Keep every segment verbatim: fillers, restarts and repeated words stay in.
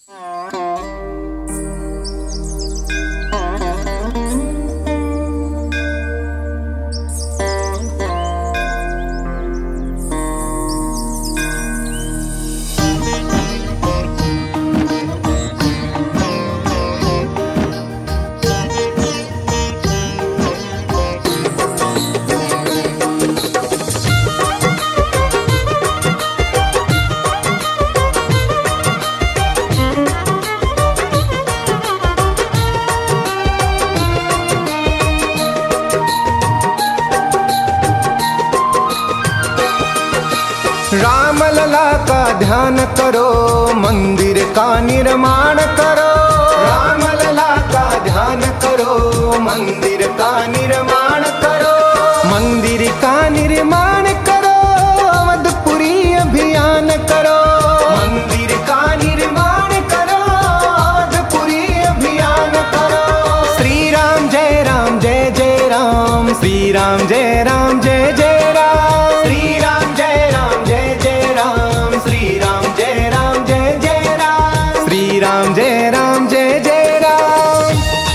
राम लला का ध्यान करो, मंदिर का निर्माण करो। राम लला का ध्यान करो, मंदिर का निर्माण करो। मंदिर का निर्माण करो, अवधपुरी अभियान करो। मंदिर का निर्माण करो, अवधपुरी अभियान करो। श्री राम जय राम जय जय राम, श्री राम जय राम जय जय राम। श्री राम जय राम जय जय राम, श्री राम जय राम जय जय राम। श्री राम जय राम जय जय राम।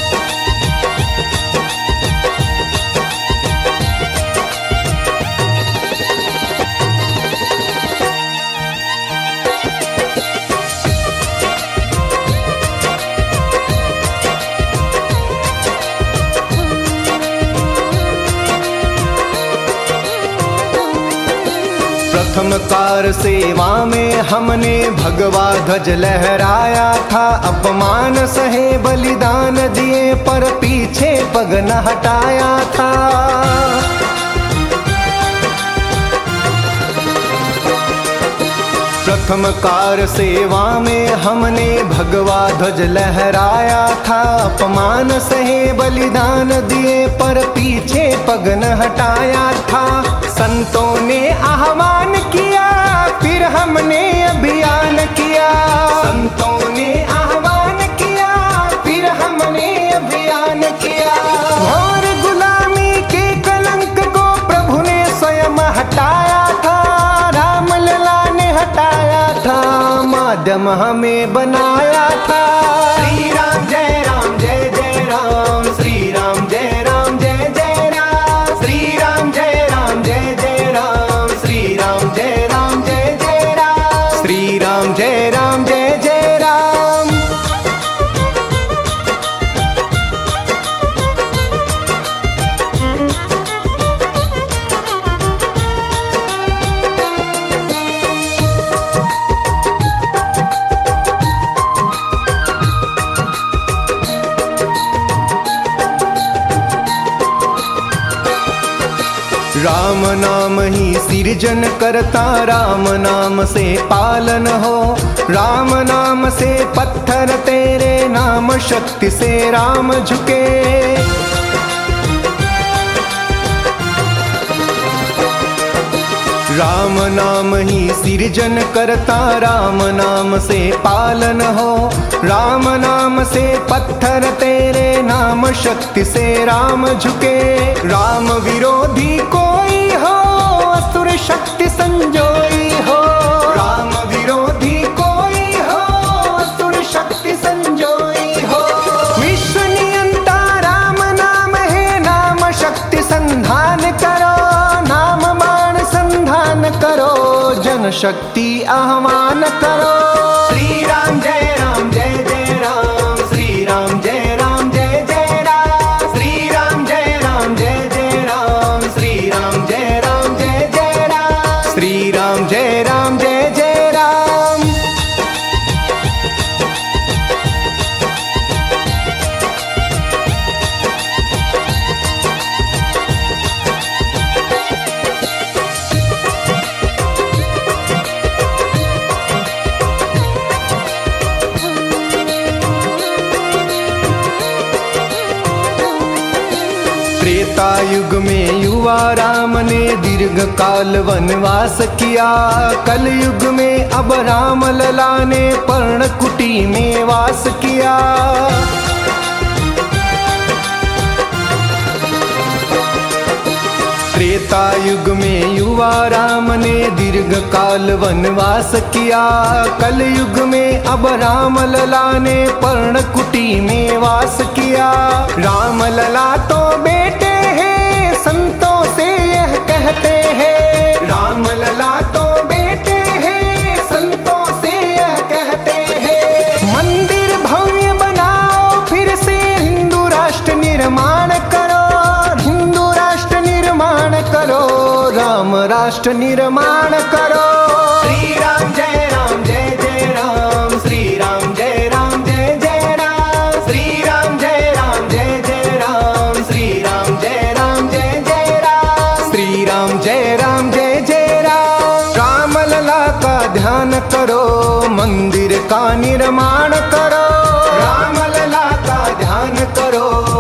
प्रथम कार सेवा में हमने भगवा ध्वज लहराया था। अपमान सहे बलिदान दिए पर पीछे पग न हटाया था। प्रथम कार सेवा में हमने भगवा ध्वज लहराया था। अपमान सहे बलिदान दिए पर पीछे पग न हटाया था। संतों ने आह्वान किया, फिर हमने अभियान किया। संतों ने आह्वान किया, फिर हमने अभियान किया। और गुलामी के कलंक को प्रभु ने स्वयं हटाया था। राम लला ने हटाया था, माध्यम हमें बनाया था। श्री राम जय राम जय जय राम, श्री राम जय राम जय जय राम। श्री राम जय राम जय जय राम, श्री राम जय राम जय जय राम। श्री राम जय राम जय जय राम। राम नाम ही सृजन करता, राम नाम से पालन हो। राम नाम से पत्थर तेरे, नाम शक्ति से राम झुके। राम नाम ही सृजन करता, राम नाम से पालन हो। राम नाम से पत्थर तेरे, नाम शक्ति से राम झुके। राम विरोधी कोई हो, असुर शक्ति संजोई हो। राम विरोधी कोई हो, असुर शक्ति संजोई हो। विश्व नियंता राम नाम है, नाम शक्ति संधान करो। नाम बाण संधान करो, जन शक्ति आह्वान करो। श्री राम जय राम जय जय राम, श्री राम जय राम जय जय राम। श्री राम जय राम जय जय राम, श्री राम जय राम जय जय राम। श्री राम जय राम जय जय राम। त्रेता युग में युवा राम ने दीर्घ काल वनवास किया। कल युग में अब राम लला ने पर्णकुटी में वास किया। त्रेता युग में युवा राम ने दीर्घ काल वनवास किया। कल युग में अब राम लला ने पर्णकुटी में वास किया। राम लला तो बेटे हैं संतों से यह कहते हैं। राम लला तो बेटे हैं संतों से यह कहते हैं। मंदिर भव्य बनाओ फिर से हिंदू राष्ट्र निर्माण करो। हिंदू राष्ट्र निर्माण करो, राम राष्ट्र निर्माण करो। श्री राम जय राम जय जय राम, श्री राम जय राम जय जय राम, श्री राम जय राम जय जय राम, श्री राम जय राम जय जय राम, श्री राम जय राम जय जय राम। राम लला का ध्यान करो, मंदिर का निर्माण करो। राम लला का ध्यान करो,